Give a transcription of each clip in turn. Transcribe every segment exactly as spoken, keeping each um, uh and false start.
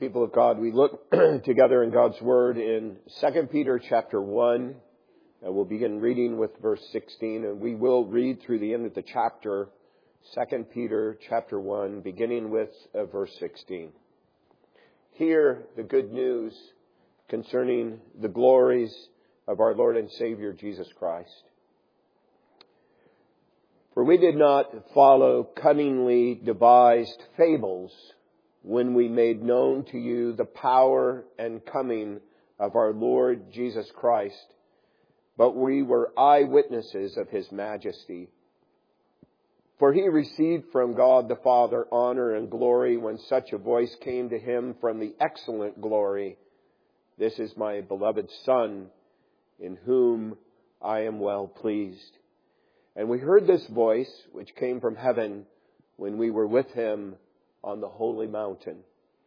People of God, we look together in God's Word in Second Peter chapter one. And we'll begin reading with verse sixteen, and we will read through the end of the chapter, Second Peter chapter one, beginning with uh, verse sixteen. Hear the good news concerning the glories of our Lord and Savior Jesus Christ. For we did not follow cunningly devised fables when we made known to you the power and coming of our Lord Jesus Christ, but we were eyewitnesses of His majesty. For He received from God the Father honor and glory when such a voice came to Him from the excellent glory, "This is my beloved Son, in whom I am well pleased." And we heard this voice, which came from heaven, when we were with Him on the holy mountain.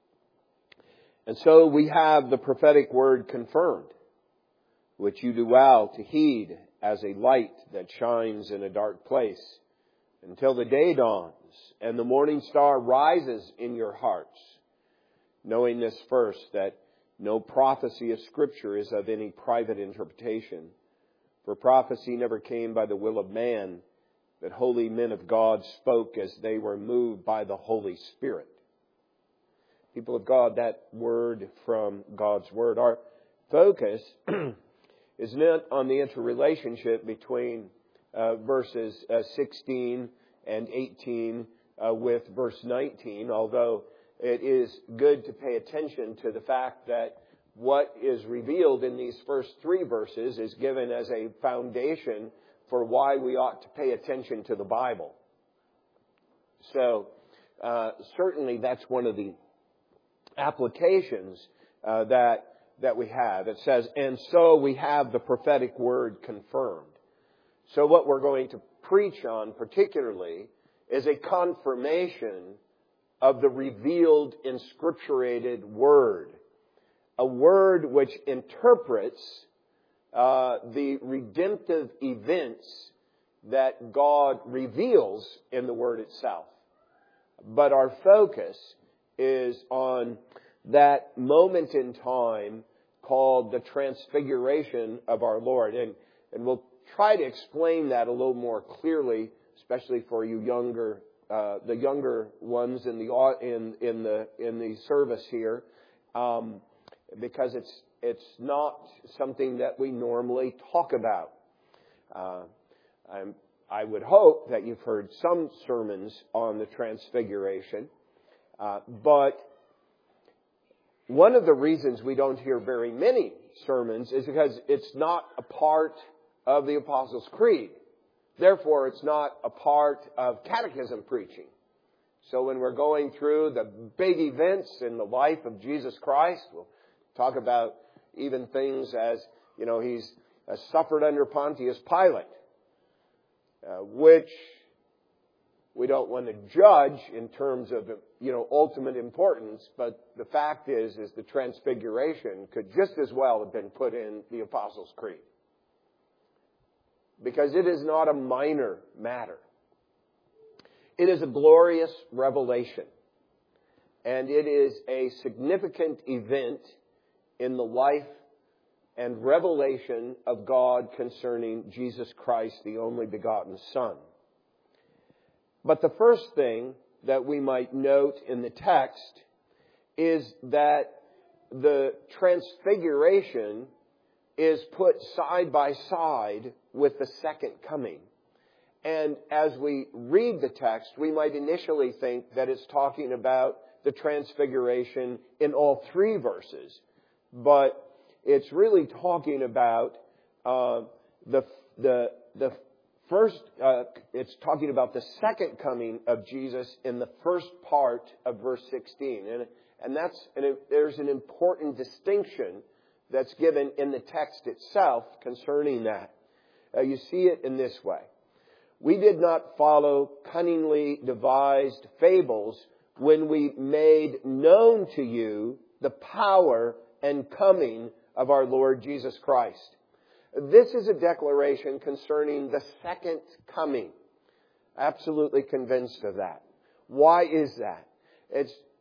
And so we have the prophetic word confirmed, which you do well to heed as a light that shines in a dark place, until the day dawns and the morning star rises in your hearts, knowing this first, that no prophecy of Scripture is of any private interpretation. For prophecy never came by the will of man, but holy men of God spoke as they were moved by the Holy Spirit. People of God, that word from God's Word. Our focus is not on the interrelationship between uh, verses uh, sixteen and eighteen uh, with verse nineteen, although it is good to pay attention to the fact that what is revealed in these first three verses is given as a foundation for why we ought to pay attention to the Bible. So, uh, certainly that's one of the applications uh, that that we have. It says, and so we have the prophetic word confirmed. So what we're going to preach on particularly is a confirmation of the revealed, inscripturated word. A word which interprets uh, the redemptive events that God reveals in the word itself. But our focus is on that moment in time called the transfiguration of our Lord. And, and we'll try to explain that a little more clearly, especially for you younger, uh, the younger ones in the in in the in the service here, um, because it's it's not something that we normally talk about. Uh, I'm, I would hope that you've heard some sermons on the Transfiguration, uh, but one of the reasons we don't hear very many sermons is because it's not a part of the Apostles' Creed. Therefore, it's not a part of catechism preaching. So when we're going through the big events in the life of Jesus Christ, we'll talk about even things as, you know, He's uh, suffered under Pontius Pilate, uh, which we don't want to judge in terms of, you know, ultimate importance, but the fact is, is the Transfiguration could just as well have been put in the Apostles' Creed. Because it is not a minor matter. It is a glorious revelation. And it is a significant event in the life and revelation of God concerning Jesus Christ, the only begotten Son. But the first thing that we might note in the text is that the Transfiguration is put side by side with the second coming. And as we read the text, we might initially think that it's talking about the Transfiguration in all three verses. But it's really talking about uh, the the the first. Uh, it's talking about the second coming of Jesus in the first part of verse sixteen, and and that's and it, there's an important distinction that's given in the text itself concerning that. Uh, you see it in this way: we did not follow cunningly devised fables when we made known to you the power and coming of our Lord Jesus Christ. This is a declaration concerning the second coming. Absolutely convinced of that. Why is that? It's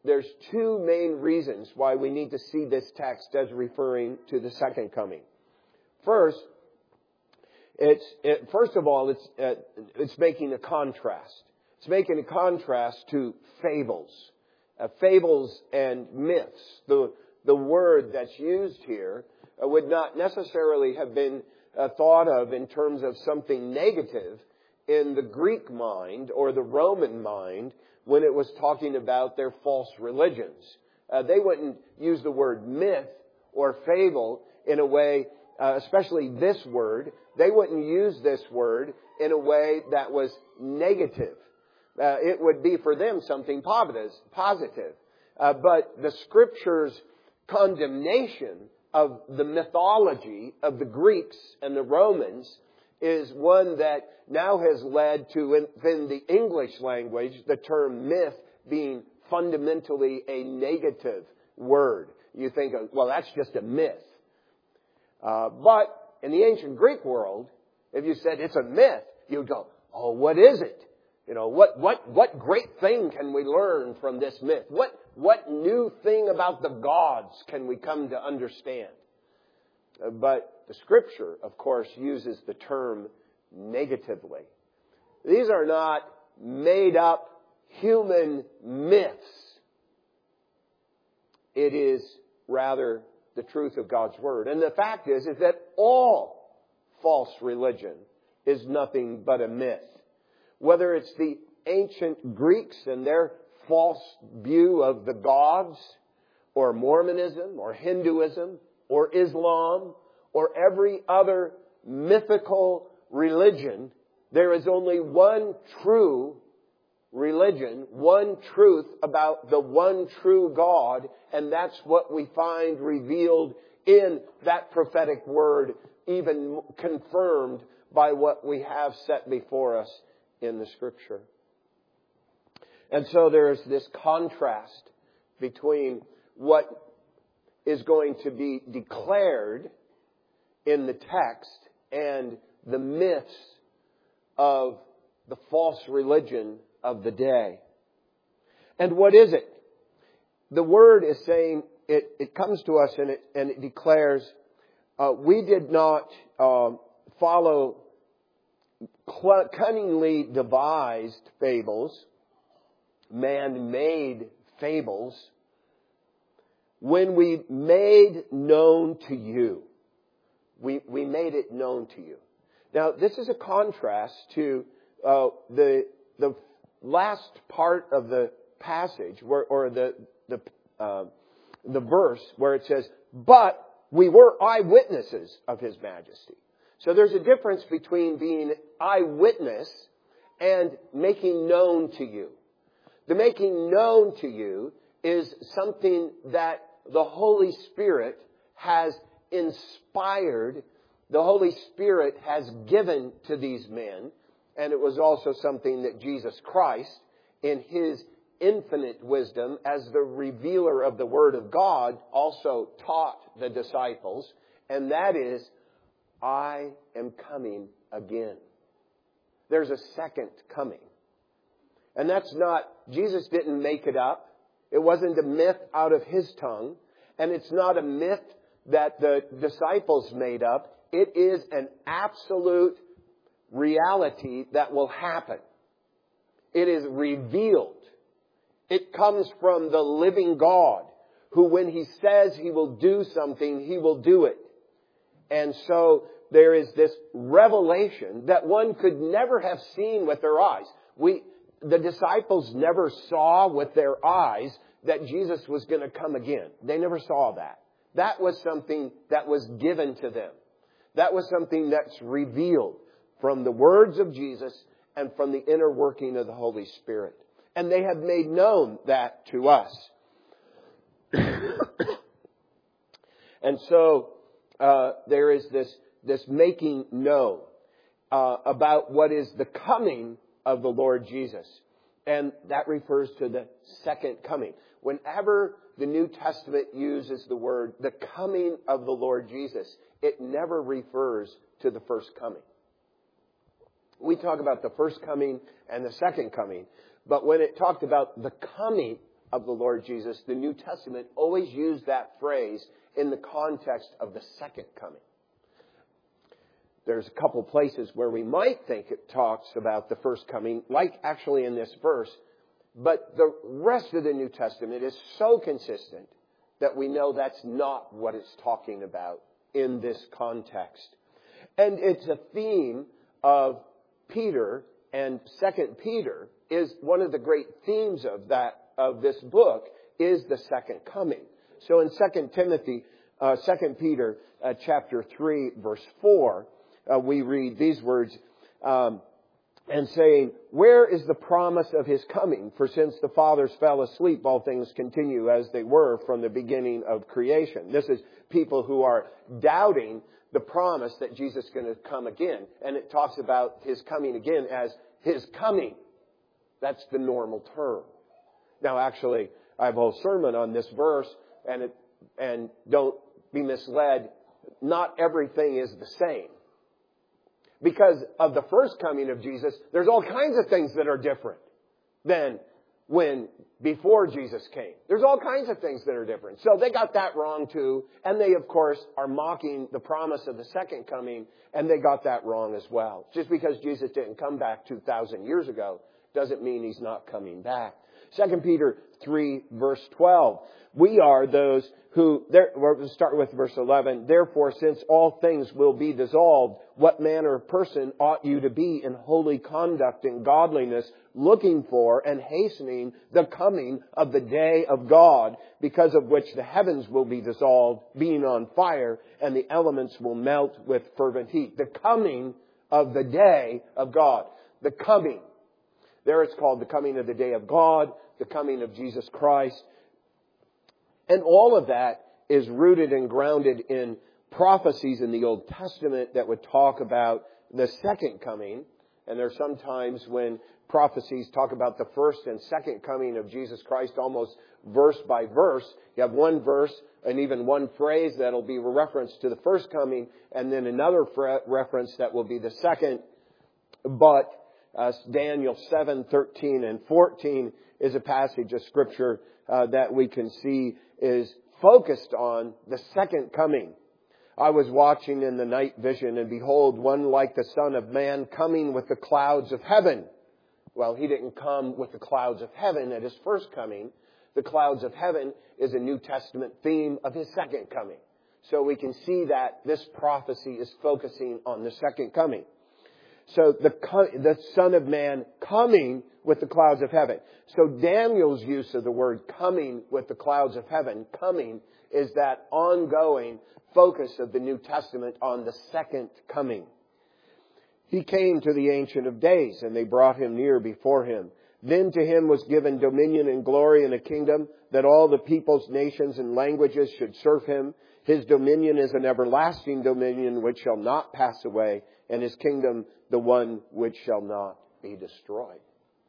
there's two main reasons why we need to see this text as referring to the second coming. First, it's it, first of all, it's uh, it's making a contrast. It's making a contrast to fables, uh, fables and myths. The the word that's used here uh, would not necessarily have been uh, thought of in terms of something negative in the Greek mind or the Roman mind when it was talking about their false religions. Uh, they wouldn't use the word myth or fable in a way, uh, especially this word, they wouldn't use this word in a way that was negative. Uh, it would be for them something positive. Uh, but the Scripture's condemnation of the mythology of the Greeks and the Romans is one that now has led to, within the English language, the term myth being fundamentally a negative word. You think, of, well, that's just a myth. Uh, but in the ancient Greek world, if you said it's a myth, you'd go, oh, what is it? You know, what, what, what great thing can we learn from this myth? What, what new thing about the gods can we come to understand? Uh, but the Scripture, of course, uses the term negatively. These are not made up human myths. It is rather the truth of God's Word. And the fact is, is that all false religion is nothing but a myth. Whether it's the ancient Greeks and their false view of the gods, or Mormonism, or Hinduism, or Islam, or every other mythical religion, there is only one true religion, one truth about the one true God, and that's what we find revealed in that prophetic word, even confirmed by what we have set before us in the Scripture. And so there's this contrast between what is going to be declared in the text and the myths of the false religion of the day. And what is it? The Word is saying, it, it comes to us and it, and it declares, uh, we did not uh, follow cunningly devised fables, man-made fables, when we made known to you. We, we made it known to you. Now, this is a contrast to uh, the the last part of the passage, where, or the the uh, the verse where it says, "But we were eyewitnesses of His majesty." So there's a difference between being eyewitness and making known to you. The making known to you is something that the Holy Spirit has inspired, the Holy Spirit has given to these men. And it was also something that Jesus Christ, in His infinite wisdom, as the revealer of the Word of God, also taught the disciples. And that is, I am coming again. There's a second coming. And that's not, Jesus didn't make it up. It wasn't a myth out of His tongue. And it's not a myth that the disciples made up. It is an absolute reality that will happen. It is revealed. It comes from the living God, who when He says He will do something, He will do it. And so there is this revelation that one could never have seen with their eyes. We, the disciples never saw with their eyes that Jesus was going to come again. They never saw that. That was something that was given to them. That was something that's revealed from the words of Jesus and from the inner working of the Holy Spirit. And they have made known that to us. And so uh, there is this, this making known uh, about what is the coming of the Lord Jesus. And that refers to the second coming. Whenever the New Testament uses the word, the coming of the Lord Jesus, it never refers to the first coming. We talk about the first coming and the second coming. But when it talked about the coming of the Lord Jesus, the New Testament always used that phrase in the context of the second coming. There's a couple places where we might think it talks about the first coming, like actually in this verse, but the rest of the New Testament is so consistent that we know that's not what it's talking about in this context. And it's a theme of Peter, and Second Peter is one of the great themes of that of this book is the second coming. So in Second Timothy, uh, Second Peter, uh, chapter three, verse four, uh, we read these words, um, and saying, "Where is the promise of his coming? For since the fathers fell asleep, all things continue as they were from the beginning of creation." This is people who are doubting the promise that Jesus is going to come again. And it talks about his coming again as his coming. That's the normal term. Now, actually, I have a whole sermon on this verse, and it, and don't be misled. Not everything is the same. Because of the first coming of Jesus, there's all kinds of things that are different than when before Jesus came. There's all kinds of things that are different. So they got that wrong too. And they, of course, are mocking the promise of the second coming, and they got that wrong as well. Just because Jesus didn't come back two thousand years ago doesn't mean he's not coming back. Second Peter three, verse twelve. We are those who, there, we'll start with verse eleven. "Therefore, since all things will be dissolved, what manner of person ought you to be in holy conduct and godliness, looking for and hastening the coming of the day of God, because of which the heavens will be dissolved, being on fire, and the elements will melt with fervent heat." The coming of the day of God. The coming. There it's called the coming of the day of God, the coming of Jesus Christ. And all of that is rooted and grounded in prophecies in the Old Testament that would talk about the second coming. And there's sometimes when prophecies talk about the first and second coming of Jesus Christ almost verse by verse. You have one verse and even one phrase that'll be a reference to the first coming, and then another reference that will be the second. But uh, Daniel seven, thirteen, and fourteen is a passage of Scripture uh, that we can see is focused on the second coming. "I was watching in the night vision, and behold, one like the Son of Man coming with the clouds of heaven." Well, he didn't come with the clouds of heaven at his first coming. The clouds of heaven is a New Testament theme of his second coming. So we can see that this prophecy is focusing on the second coming. So the, the Son of Man coming with the clouds of heaven. So Daniel's use of the word coming with the clouds of heaven, coming, is that ongoing focus of the New Testament on the second coming. "He came to the Ancient of Days, and they brought him near before him. Then to him was given dominion and glory and a kingdom, that all the peoples, nations, and languages should serve him. His dominion is an everlasting dominion which shall not pass away, and his kingdom the one which shall not be destroyed."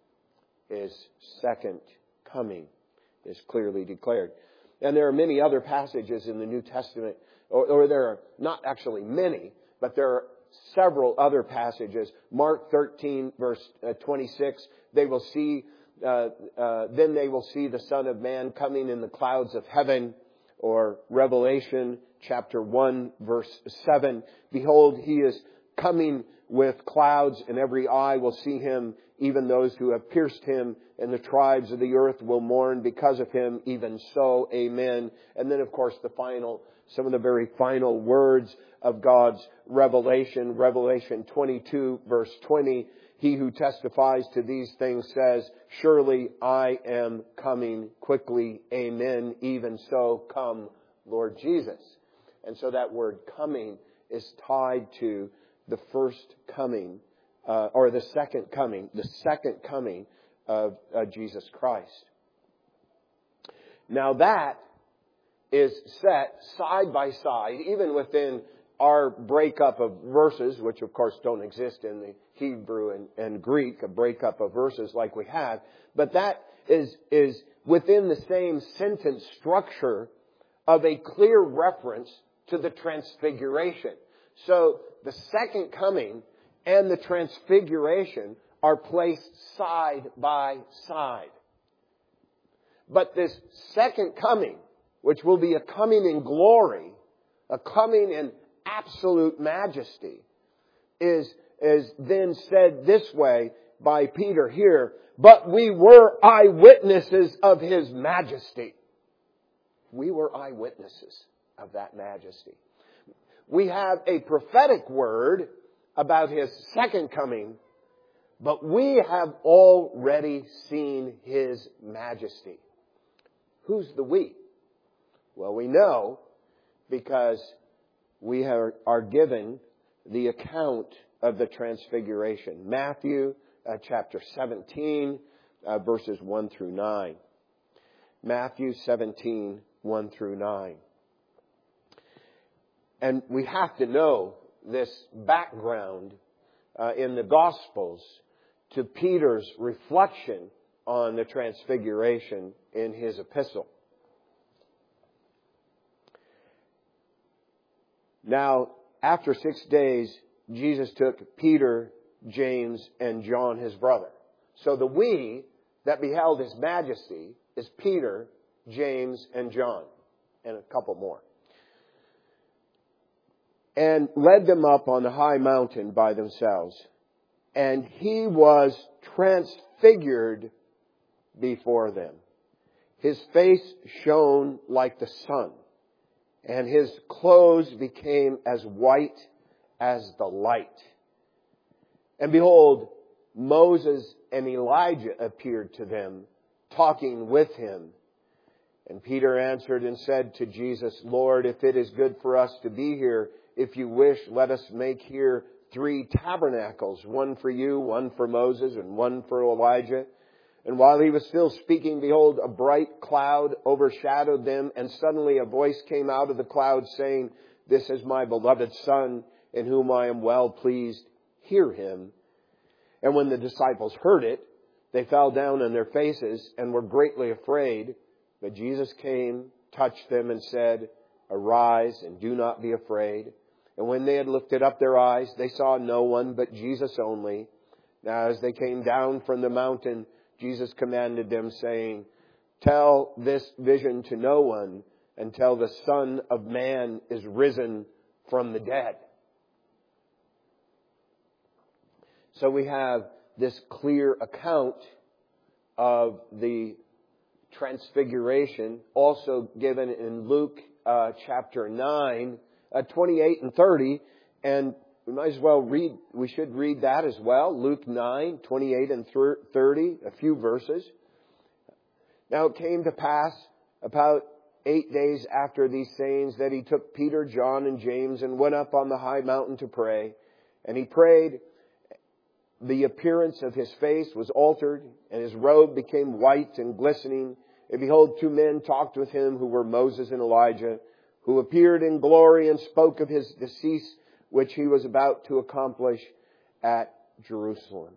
His second coming is clearly declared. And there are many other passages in the New Testament, or, or there are not actually many, but there are several other passages. Mark thirteen, verse twenty-six, they will see, uh, uh, then they will see the Son of Man coming in the clouds of heaven. Or Revelation chapter one, verse seven, "Behold, he is coming with clouds, and every eye will see him, even those who have pierced him, and the tribes of the earth will mourn because of him. Even so, amen." And then, of course, the final, some of the very final words of God's revelation. Revelation twenty-two, verse twenty, "He who testifies to these things says, surely I am coming quickly. Amen. Even so, come, Lord Jesus." And so that word coming is tied to the first coming, uh, or the second coming, the second coming of uh, Jesus Christ. Now that is set side by side, even within our breakup of verses, which of course don't exist in the Hebrew and, and Greek, a breakup of verses like we have, but that is, is within the same sentence structure of a clear reference to the transfiguration. So the second coming and the transfiguration are placed side by side. But this second coming, which will be a coming in glory, a coming in absolute majesty, is, is then said this way by Peter here, but we were eyewitnesses of His majesty. We were eyewitnesses of that majesty. We have a prophetic word about His second coming, but we have already seen His majesty. Who's the we? Well, we know because we are, are given the account of the Transfiguration. Matthew uh, chapter seventeen, uh, verses one through nine. Matthew seventeen, one through nine. And we have to know this background uh, in the Gospels to Peter's reflection on the Transfiguration in his epistle. Now, after six days, Jesus took Peter, James, and John, his brother. So the we that beheld His majesty is Peter, James, and John, and a couple more. And led them up on the high mountain by themselves. And He was transfigured before them. His face shone like the sun, and His clothes became as white as the light. And behold, Moses and Elijah appeared to them, talking with Him. And Peter answered and said to Jesus, Lord, if it is good for us to be here, if you wish, let us make here three tabernacles, one for you, one for Moses, and one for Elijah. And while he was still speaking, behold, a bright cloud overshadowed them, and suddenly a voice came out of the cloud saying, This is my beloved Son, in whom I am well pleased. Hear Him. And when the disciples heard it, they fell down on their faces and were greatly afraid. But Jesus came, touched them, and said, Arise, and do not be afraid. And when they had lifted up their eyes, they saw no one but Jesus only. Now as they came down from the mountain, Jesus commanded them, saying, Tell this vision to no one until the Son of Man is risen from the dead. So we have this clear account of the Transfiguration, also given in Luke uh, chapter nine, uh, twenty-eight and thirty. And we might as well read, we should read that as well. Luke nine, twenty-eight and thirty, a few verses. Now it came to pass about eight days after these sayings that He took Peter, John, and James and went up on the high mountain to pray. And He prayed. The appearance of His face was altered, and His robe became white and glistening. And behold, two men talked with Him, who were Moses and Elijah, who appeared in glory and spoke of His decease, which He was about to accomplish at Jerusalem.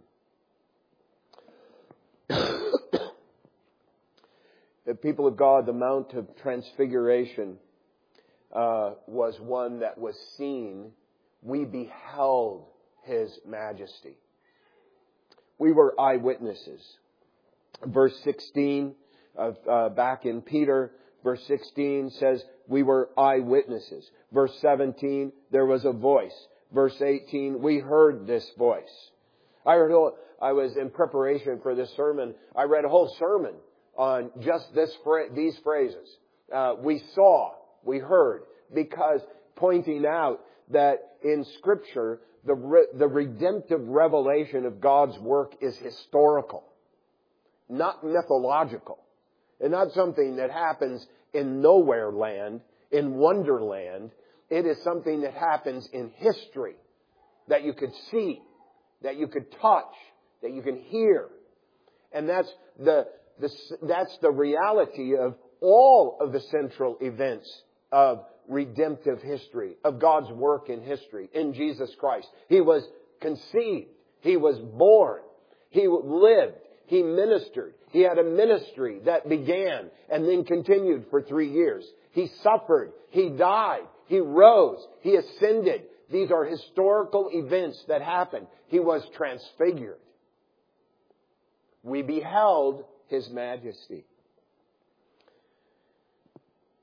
The people of God, the Mount of Transfiguration uh, was one that was seen. We beheld His majesty. We were eyewitnesses. Verse sixteen, of, uh, back in Peter, verse sixteen says, we were eyewitnesses. Verse seventeen, there was a voice. Verse eighteen, we heard this voice. I heard, I was in preparation for this sermon. I read a whole sermon on just this, these phrases. Uh, we saw, we heard, because pointing out that in Scripture, the re- the redemptive revelation of God's work is historical, not mythological, and not something that happens in nowhere land, in wonderland. It is something that happens in history, that you could see, that you could touch, that you can hear. And that's the, the that's the reality of all of the central events of redemptive history, of God's work in history, in Jesus Christ. He was conceived. He was born. He lived. He ministered. He had a ministry that began and then continued for three years. He suffered. He died. He rose. He ascended. These are historical events that happened. He was transfigured. We beheld His majesty.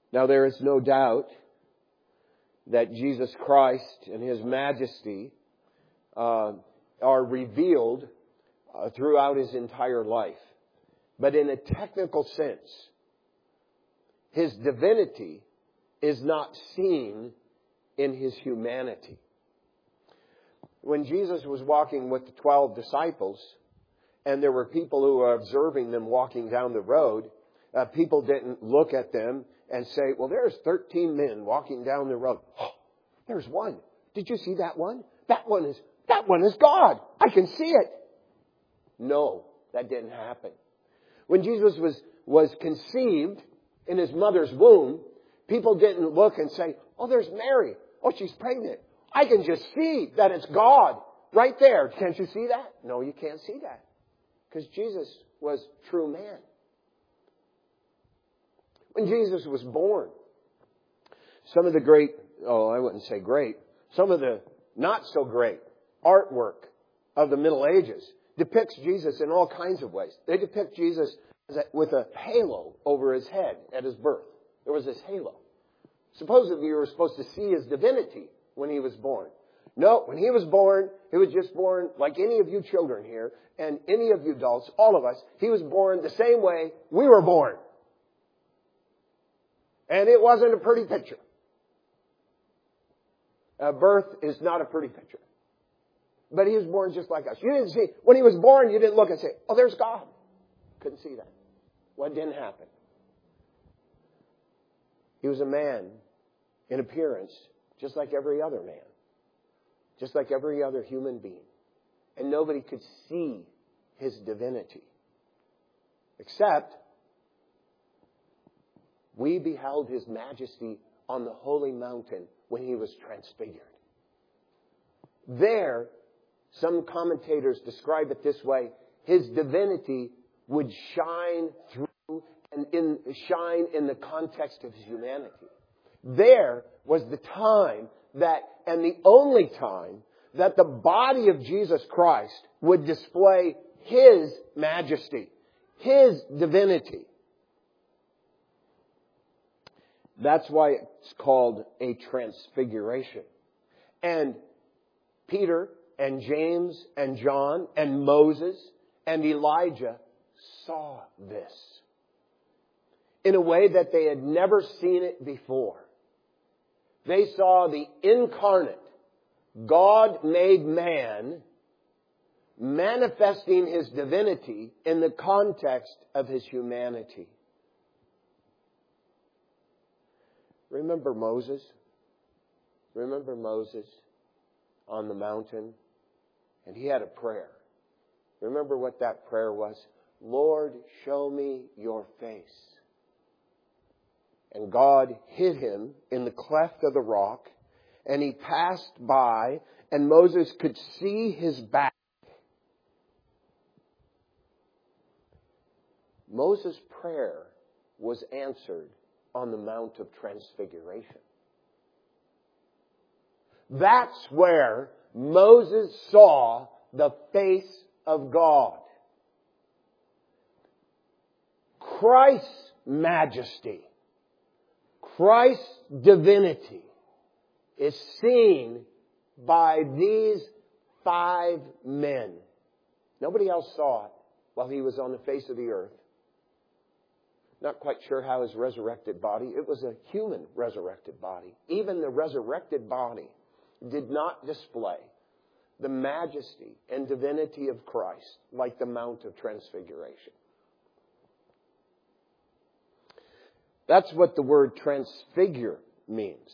Now there is no doubt that Jesus Christ and His majesty uh, are revealed uh, throughout His entire life. But in a technical sense, His divinity is not seen in His humanity. When Jesus was walking with the twelve disciples, and there were people who were observing them walking down the road, uh, people didn't look at them and say, well, there's thirteen men walking down the road. Oh, there's one. Did you see that one? That one is, that one is God. I can see it. No, that didn't happen. When Jesus was, was conceived in His mother's womb, people didn't look and say, oh, there's Mary. Oh, she's pregnant. I can just see that it's God right there. Can't you see that? No, you can't see that. Because Jesus was true man. When Jesus was born, some of the great, oh, I wouldn't say great, some of the not so great artwork of the Middle Ages depicts Jesus in all kinds of ways. They depict Jesus with a halo over His head at His birth. There was this halo. Supposedly you were supposed to see His divinity when He was born. No, when He was born, He was just born like any of you children here and any of you adults, all of us. He was born the same way we were born. And it wasn't a pretty picture. Uh, birth is not a pretty picture. But He was born just like us. You didn't see, when He was born, you didn't look and say, oh, there's God. Couldn't see that. What didn't happen? He was a man in appearance, just like every other man. Just like every other human being. And nobody could see His divinity. Except we beheld His majesty on the holy mountain when He was transfigured. There, some commentators describe it this way, His divinity would shine through and in, shine in the context of His humanity. There was the time that, and the only time, that the body of Jesus Christ would display His majesty, His divinity. That's why it's called a transfiguration. And Peter and James and John and Moses and Elijah saw this in a way that they had never seen it before. They saw the incarnate, God-made man manifesting His divinity in the context of His humanity. Remember Moses? Remember Moses on the mountain? And he had a prayer. Remember what that prayer was? Lord, show me your face. And God hid him in the cleft of the rock, and he passed by, and Moses could see his back. Moses' prayer was answered on the Mount of Transfiguration. That's where Moses saw the face of God. Christ's majesty, Christ's divinity is seen by these five men. Nobody else saw it while He was on the face of the earth. Not quite sure how His resurrected body. It was a human resurrected body. Even the resurrected body did not display the majesty and divinity of Christ like the Mount of Transfiguration. That's what the word transfigure means.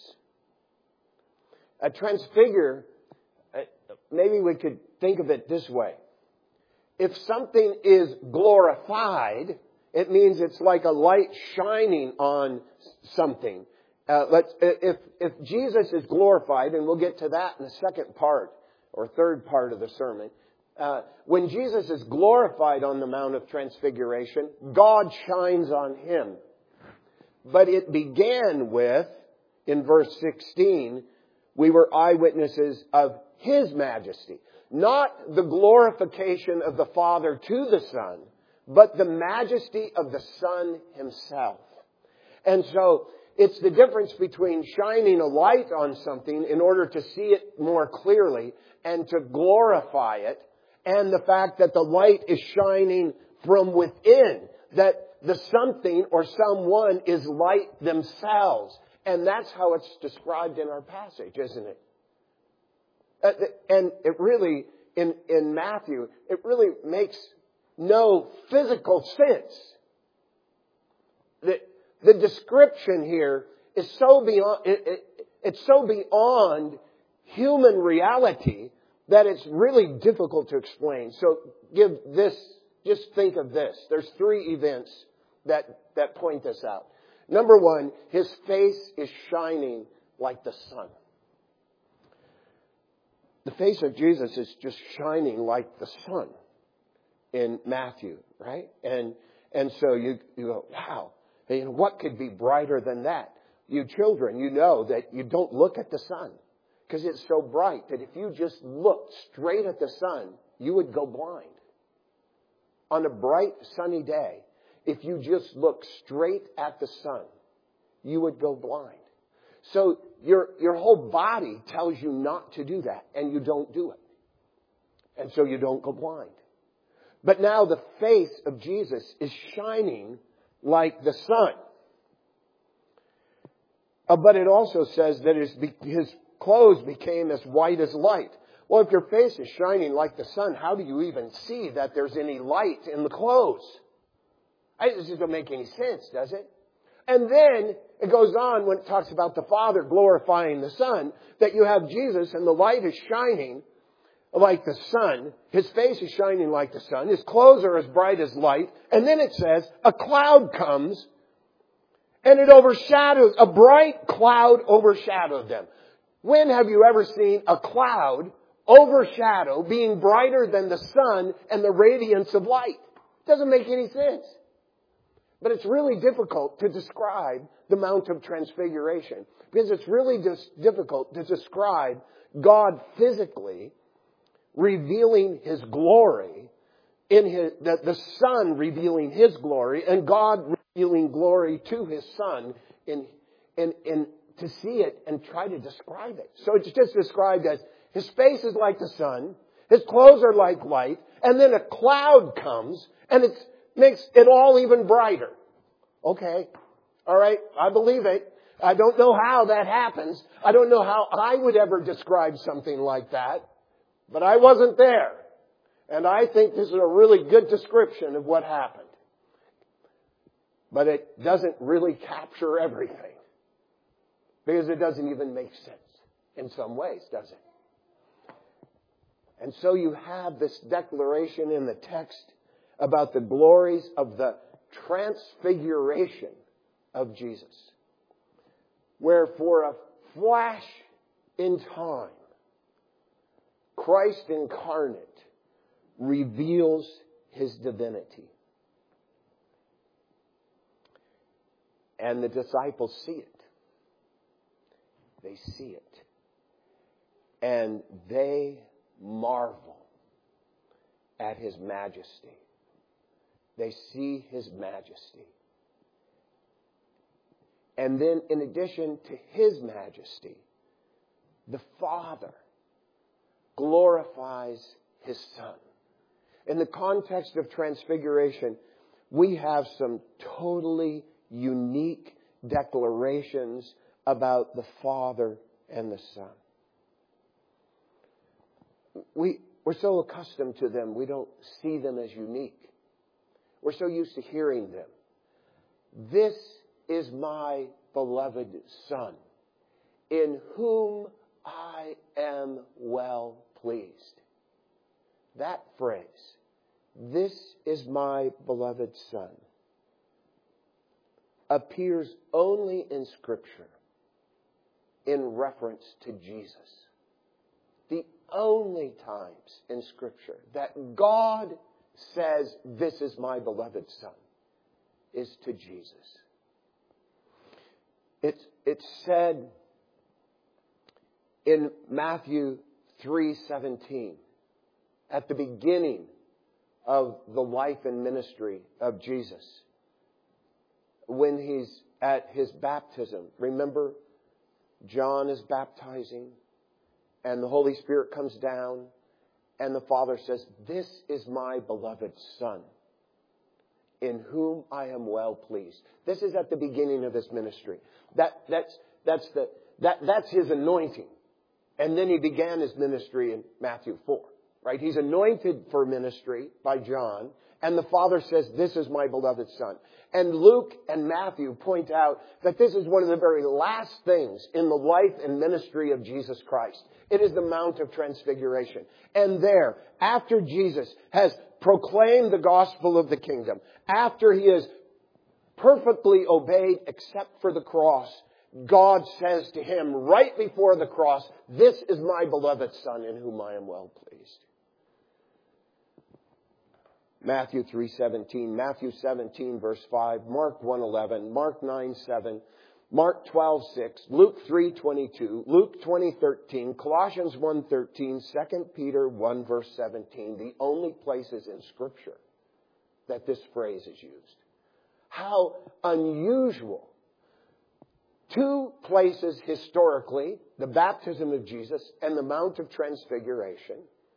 A transfigure, maybe we could think of it this way. If something is glorified, it means it's like a light shining on something. Uh, let's, if, if Jesus is glorified, and we'll get to that in the second part or third part of the sermon, uh, when Jesus is glorified on the Mount of Transfiguration, God shines on Him. But it began with, in verse sixteen, we were eyewitnesses of His majesty. Not the glorification of the Father to the Son, but the majesty of the Son Himself. And so it's the difference between shining a light on something in order to see it more clearly and to glorify it, and the fact that the light is shining from within, that the something or someone is light themselves. And that's how it's described in our passage, isn't it? And it really, in, in Matthew, it really makes no physical sense. The, the description here is so beyond, it, it, it's so beyond human reality that it's really difficult to explain. So give this, just think of this. There's three events that, that point this out. Number one, His face is shining like the sun. The face of Jesus is just shining like the sun in Matthew, right? And and so you, you go, wow, hey, what could be brighter than that? You children, you know that you don't look at the sun because it's so bright that if you just looked straight at the sun, you would go blind. On a bright, sunny day, if you just look straight at the sun, you would go blind. So your your whole body tells you not to do that, and you don't do it. And so you don't go blind. But now the face of Jesus is shining like the sun. Uh, but it also says that his, his clothes became as white as light. Well, if your face is shining like the sun, how do you even see that there's any light in the clothes? It just doesn't make any sense, does it? And then it goes on when it talks about the Father glorifying the Son, that you have Jesus and the light is shining like the sun. His face is shining like the sun. His clothes are as bright as light. And then it says a cloud comes and it overshadows, a bright cloud overshadowed them. When have you ever seen a cloud overshadow being brighter than the sun and the radiance of light? It doesn't make any sense. But it's really difficult to describe the Mount of Transfiguration because it's really dis- difficult to describe God physically revealing His glory in His, the, the Son revealing His glory and God revealing glory to His Son in, in, in, to see it and try to describe it. So it's just described as His face is like the sun, His clothes are like light, and then a cloud comes and it's makes it all even brighter. Okay. All right. I believe it. I don't know how that happens. I don't know how I would ever describe something like that. But I wasn't there. And I think this is a really good description of what happened. But it doesn't really capture everything. Because it doesn't even make sense in some ways, does it? And so you have this declaration in the text about the glories of the transfiguration of Jesus, where for a flash in time, Christ incarnate reveals His divinity. And the disciples see it. They see it. And they marvel at His majesty. They see His majesty. And then in addition to His majesty, the Father glorifies His Son. In the context of Transfiguration, we have some totally unique declarations about the Father and the Son. We, we're so accustomed to them, we don't see them as unique. We're so used to hearing them. This is my beloved Son, in whom I am well pleased. That phrase, this is my beloved Son, appears only in Scripture in reference to Jesus. The only times in Scripture that God says, this is my beloved Son, is to Jesus. It's, it's said in Matthew three seventeen, at the beginning of the life and ministry of Jesus, when He's at his baptism. Remember, John is baptizing and the Holy Spirit comes down and the Father says, "This is my beloved Son, in whom I am well pleased." This is at the beginning of his ministry. That, that's, that's, the, that, that's his anointing. And then he began his ministry in Matthew four. Right? He's anointed for ministry by John. And the Father says, "This is my beloved Son." And Luke and Matthew point out that this is one of the very last things in the life and ministry of Jesus Christ. It is the Mount of Transfiguration. And there, after Jesus has proclaimed the gospel of the kingdom, after he has perfectly obeyed except for the cross, God says to him right before the cross, "This is my beloved Son in whom I am well pleased." Matthew three seventeen, Matthew seventeen verse five, Mark one eleven, Mark nine seven, Mark twelve six, Luke three twenty-two, Luke twenty thirteen, Colossians one thirteen, Second Peter one verse seventeen, the only places in Scripture that this phrase is used. How unusual. Two places historically, the baptism of Jesus and the Mount of Transfiguration.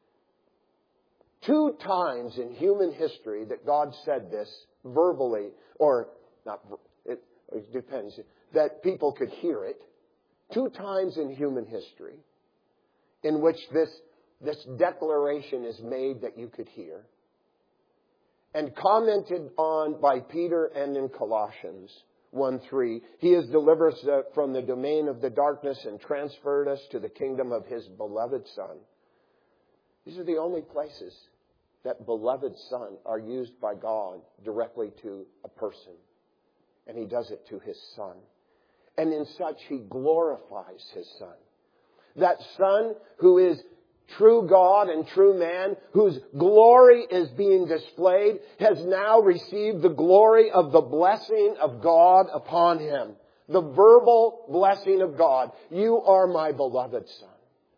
Two times in human history that God said this verbally, or not, it, it depends, that people could hear it. Two times in human history in which this, this declaration is made that you could hear. And commented on by Peter and in Colossians one three, "He has delivered us from the domain of the darkness and transferred us to the kingdom of His beloved Son." These are the only places that beloved Son are used by God directly to a person. And He does it to His Son. And in such He glorifies His Son. That Son who is true God and true man, whose glory is being displayed, has now received the glory of the blessing of God upon Him. The verbal blessing of God. "You are my beloved Son."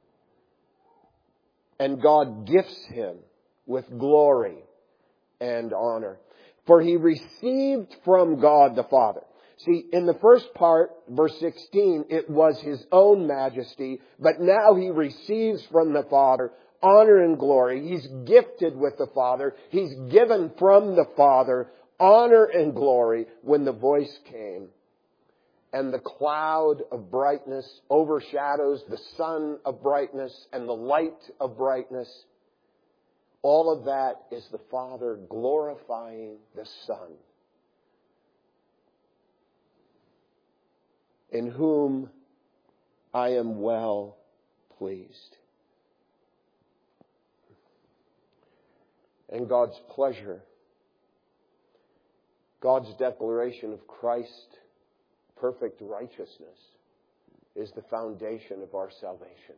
And God gifts Him with glory and honor. For He received from God the Father. See, in the first part, verse sixteen, it was His own majesty, but now He receives from the Father honor and glory. He's gifted with the Father. He's given from the Father honor and glory when the voice came. And the cloud of brightness overshadows the sun of brightness and the light of brightness. All of that is the Father glorifying the Son, in whom I am well pleased. And God's pleasure, God's declaration of Christ's perfect righteousness, is the foundation of our salvation.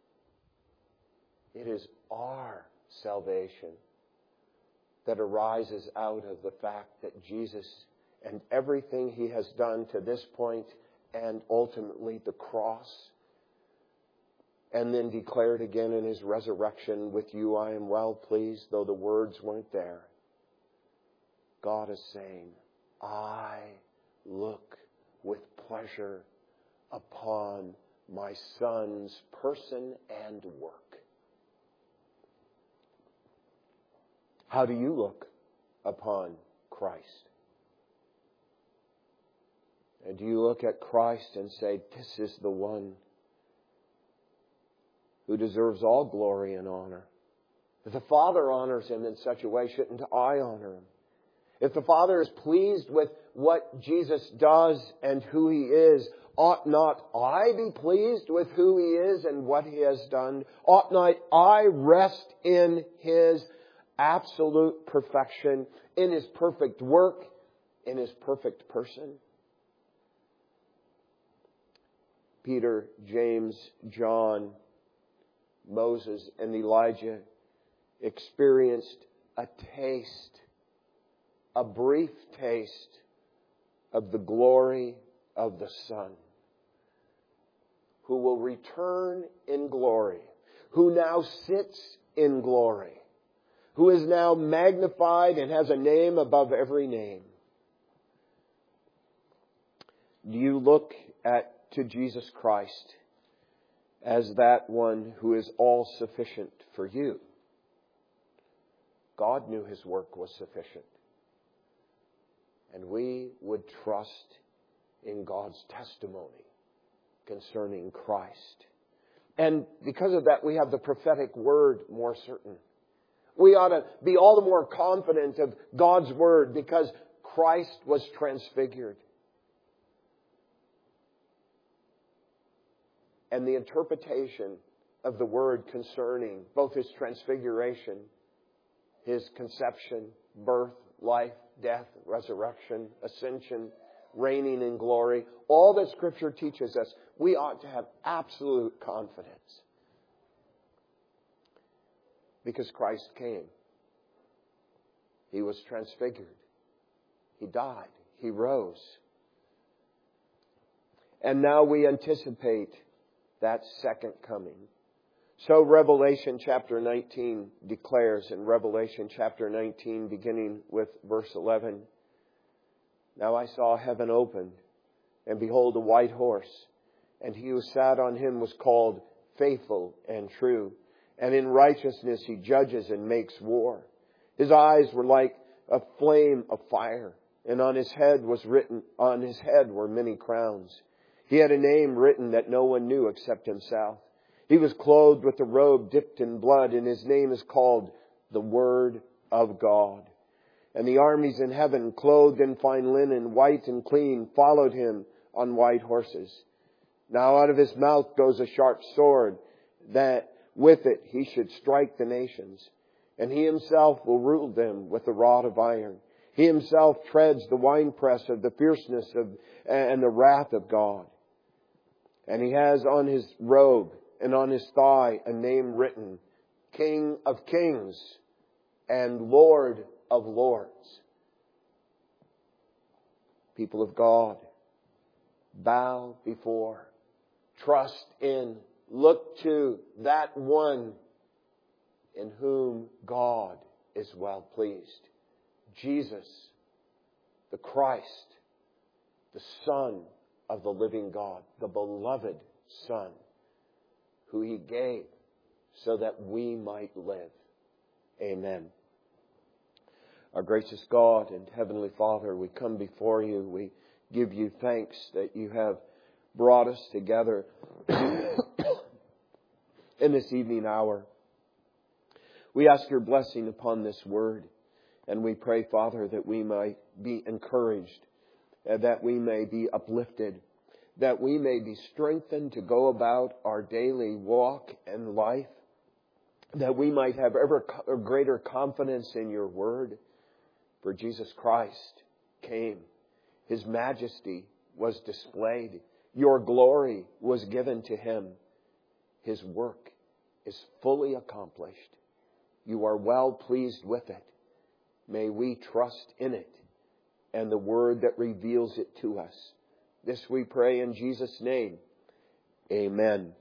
It is our salvation that arises out of the fact that Jesus and everything He has done to this point, and ultimately the cross, and then declared again in His resurrection, "With you I am well pleased," though the words weren't there. God is saying, "I look with pleasure upon my Son's person and work." How do you look upon Christ? And do you look at Christ and say, "This is the one who deserves all glory and honor"? If the Father honors Him in such a way, shouldn't I honor Him? If the Father is pleased with what Jesus does and who He is, ought not I be pleased with who He is and what He has done? Ought not I rest in His absolute perfection, in His perfect work, in His perfect person? Peter, James, John, Moses, and Elijah experienced a taste, a brief taste of the glory of the Son, who will return in glory, who now sits in glory, who is now magnified and has a name above every name. Do you look at to Jesus Christ as that one who is all sufficient for you? God knew His work was sufficient. And we would trust in God's testimony concerning Christ. And because of that, we have the prophetic word more certain. We ought to be all the more confident of God's word because Christ was transfigured. And the interpretation of the word concerning both His transfiguration, His conception, birth, life, death, resurrection, ascension, reigning in glory, all that Scripture teaches us, we ought to have absolute confidence. Because Christ came. He was transfigured. He died. He rose. And now we anticipate that second coming. So Revelation chapter nineteen declares in Revelation chapter nineteen, beginning with verse eleven, "Now I saw heaven opened, and behold a white horse, and he who sat on him was called Faithful and True, and in righteousness he judges and makes war. His eyes were like a flame of fire, and on his head was written, on his head were many crowns. He had a name written that no one knew except himself. He was clothed with a robe dipped in blood, and his name is called the Word of God. And the armies in heaven, clothed in fine linen, white and clean, followed him on white horses. Now out of his mouth goes a sharp sword, that with it he should strike the nations. And he himself will rule them with a rod of iron. He himself treads the winepress of the fierceness of and the wrath of God. And he has on his robe and on his thigh a name written, King of Kings and Lord of Lords." People of God, bow before, trust in, look to that one in whom God is well pleased. Jesus, the Christ, the Son of the living God, the beloved Son, who He gave so that we might live. Amen. Our gracious God and Heavenly Father, we come before You. We give You thanks that You have brought us together in this evening hour. We ask Your blessing upon this word, and we pray, Father, that we might be encouraged, that we may be uplifted, that we may be strengthened to go about our daily walk and life, that we might have ever greater confidence in Your word. For Jesus Christ came. His majesty was displayed. Your glory was given to Him. His work is fully accomplished. You are well pleased with it. May we trust in it and the word that reveals it to us. This we pray in Jesus' name. Amen.